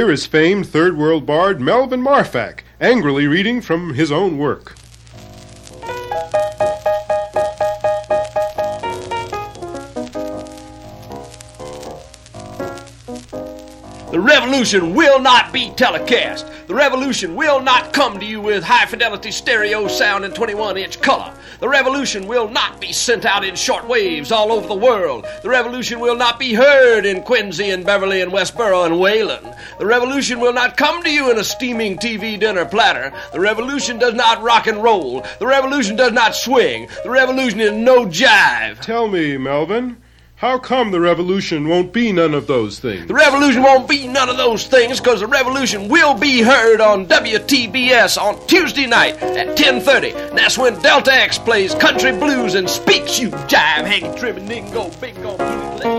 Here is famed Third World bard Melvin Marfak, angrily reading from his own work. The revolution will not be telecast. The revolution will not come to you with high-fidelity stereo sound and 21-inch color. The revolution will not be sent out in short waves all over the world. The revolution will not be heard in Quincy and Beverly and Westboro and Wayland. The revolution will not come to you in a steaming TV dinner platter. The revolution does not rock and roll. The revolution does not swing. The revolution is no jive. Tell me, Melvin, how come the revolution won't be none of those things? The revolution won't be none of those things because the revolution will be heard on WTBS on Tuesday night at 10:30. That's when Delta X plays country blues and speaks, you jive, hanky, trim, and dingo, bingo, blue.